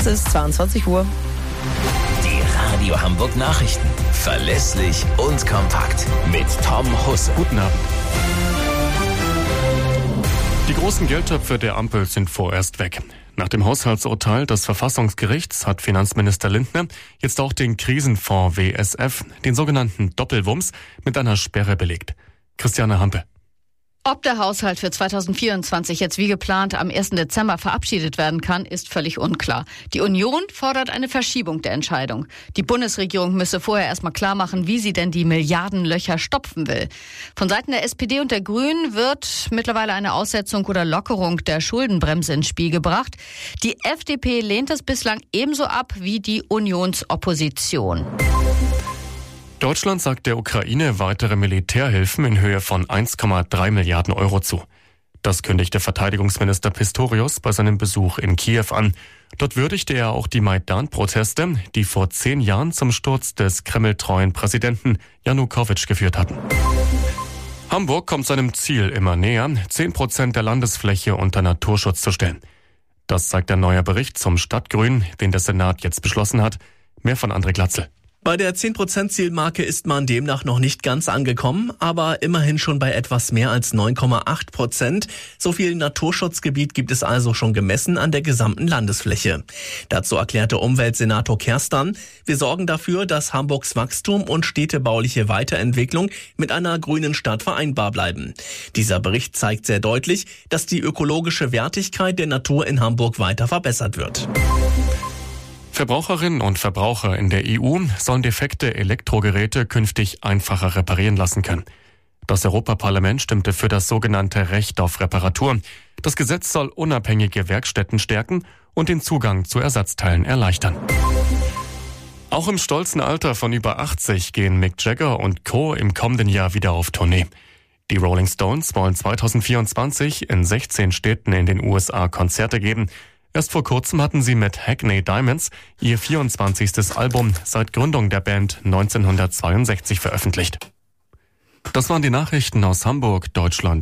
Es ist 22 Uhr. Die Radio Hamburg Nachrichten. Verlässlich und kompakt. Mit Tom Husse. Guten Abend. Die großen Geldtöpfe der Ampel sind vorerst weg. Nach dem Haushaltsurteil des Verfassungsgerichts hat Finanzminister Lindner jetzt auch den Krisenfonds WSF, den sogenannten Doppelwumms, mit einer Sperre belegt. Christiane Hampe. Ob der Haushalt für 2024 jetzt wie geplant am 1. Dezember verabschiedet werden kann, ist völlig unklar. Die Union fordert eine Verschiebung der Entscheidung. Die Bundesregierung müsse vorher erstmal klar machen, wie sie denn die Milliardenlöcher stopfen will. Von Seiten der SPD und der Grünen wird mittlerweile eine Aussetzung oder Lockerung der Schuldenbremse ins Spiel gebracht. Die FDP lehnt es bislang ebenso ab wie die Unionsopposition. Deutschland sagt der Ukraine weitere Militärhilfen in Höhe von 1,3 Milliarden Euro zu. Das kündigte Verteidigungsminister Pistorius bei seinem Besuch in Kiew an. Dort würdigte er auch die Maidan-Proteste, die vor 10 Jahren zum Sturz des kremltreuen Präsidenten Janukowitsch geführt hatten. Hamburg kommt seinem Ziel immer näher, 10% der Landesfläche unter Naturschutz zu stellen. Das zeigt ein neuer Bericht zum Stadtgrün, den der Senat jetzt beschlossen hat. Mehr von André Glatzel. Bei der 10%-Zielmarke ist man demnach noch nicht ganz angekommen, aber immerhin schon bei etwas mehr als 9,8%. So viel Naturschutzgebiet gibt es also schon gemessen an der gesamten Landesfläche. Dazu erklärte Umweltsenator Kerstan: Wir sorgen dafür, dass Hamburgs Wachstum und städtebauliche Weiterentwicklung mit einer grünen Stadt vereinbar bleiben. Dieser Bericht zeigt sehr deutlich, dass die ökologische Wertigkeit der Natur in Hamburg weiter verbessert wird. Verbraucherinnen und Verbraucher in der EU sollen defekte Elektrogeräte künftig einfacher reparieren lassen können. Das Europaparlament stimmte für das sogenannte Recht auf Reparatur. Das Gesetz soll unabhängige Werkstätten stärken und den Zugang zu Ersatzteilen erleichtern. Auch im stolzen Alter von über 80 gehen Mick Jagger und Co. im kommenden Jahr wieder auf Tournee. Die Rolling Stones wollen 2024 in 16 Städten in den USA Konzerte geben. Erst vor kurzem hatten sie mit Hackney Diamonds ihr 24. Album seit Gründung der Band 1962 veröffentlicht. Das waren die Nachrichten aus Hamburg, Deutschland.